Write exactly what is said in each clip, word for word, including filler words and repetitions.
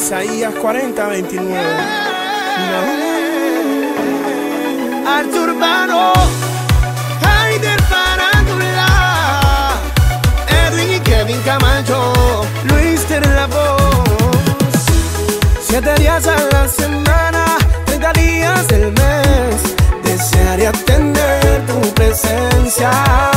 Isaías cuarenta veintinueve. No. Arthur Urbano, Haider Farándula, Edwin y Kevin Camacho, Luis Ter la voz. Siete días a la semana, treinta días del mes. Desearía tener tu presencia,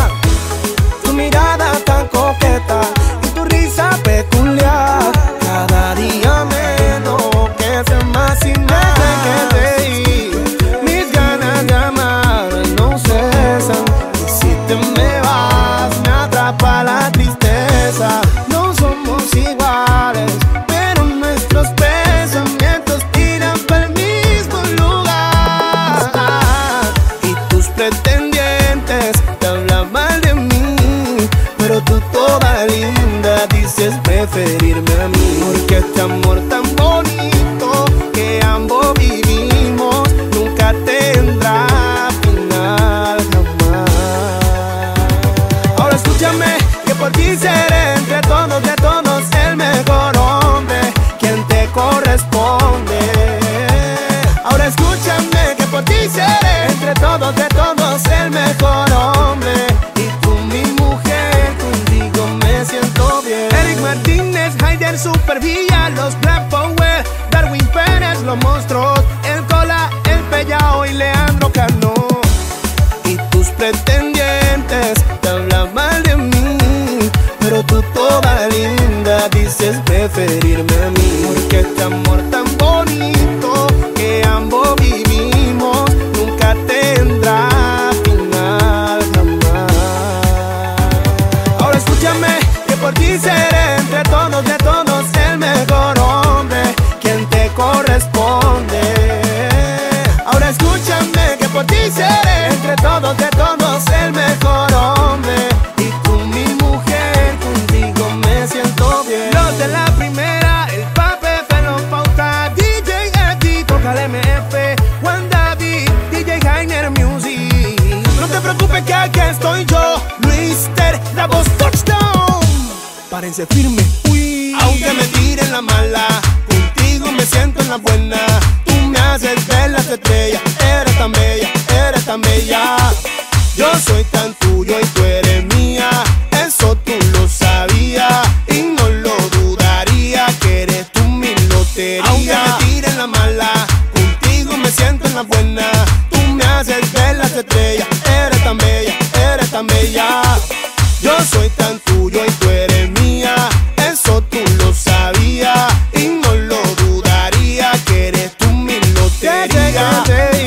tu mirada tan coqueta y tu risa peculiar. Cada día me enloquece más y más que te ir. Mis ganas de amar no cesan, y si te me vas me atrapa la tristeza. No somos iguales, pero nuestros pensamientos tiran para el mismo lugar. Y tus pretendientes te hablan mal de mí, pero tú toda linda dices preferirme a mí. Porque este amor tan bonito que ambos vivimos nunca tendrá final jamás. Ahora escúchame, que por ti seré entre todos, de todos, el mejor hombre, quien te corresponde. Ahora escúchame, que por ti seré entre todos, de todos, el mejor hombre, y tú mi mujer, contigo me siento bien. Eric Martínez, Haider Supervilla, los Black Power, Darwin Pérez, los monstruos, el Cola, el Pellao y Leandro Cano. Y tus pretendientes te hablan mal de mí, pero tú toda linda dices preferirme a mí. Porque este amor tan bonito que ambos vivimos nunca tendrá final jamás. Ahora escúchame, que por ti seré entre todos, de todos, el mejor hombre, quien te corresponde. Ahora escúchame, que por ti seré entre todos, de todos, el mejor hombre, y tú mi mujer, contigo me siento bien. Los de la primera, el Pape, Felon Pauta, D J Eddie, toca el M F, Juan David, D J Haider Music. No te preocupes que aquí estoy yo, Luis Ter, la voz touchdown. Párense firme, uy. Aunque me tiren la mala, contigo me siento en la buena. Tú me haces ver las estrellas, eres tan bella, eres tan bella. Yo soy tan tuyo y tú eres mía, eso tú lo sabías y no lo dudaría, que eres tú mi lotería. Aunque me tiren la mala, contigo me siento en la buena. Tú me haces ver las estrellas, eres tan bella, eres tan bella. Yo soy tan tuyo y tú eres mía, eso tú lo sabías y no lo dudaría, que eres tú mi lotería.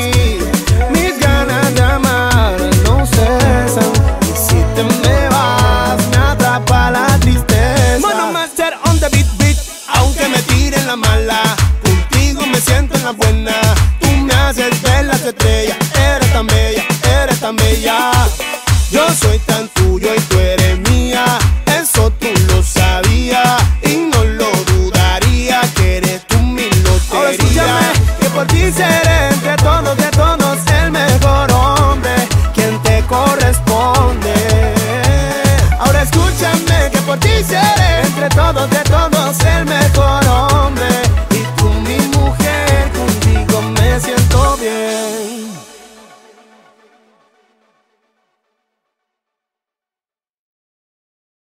Mis ganas de amar no cesan, y si te me vas me atrapa la tristeza. Mono Master on the beat, beat. Aunque me tiren la mala, contigo me siento en la buena. Tú me haces ver las estrellas, eres tan bella, eres tan bella. Yo soy tan tuyo y tú eres mía, eso tú lo sabías y no lo dudaría, que eres tú mi lotería. Ahora escúchame, que por ti seré entre todos, de todos, el mejor hombre, quien te corresponde. Ahora escúchame, que por ti seré entre todos, de todos, el mejor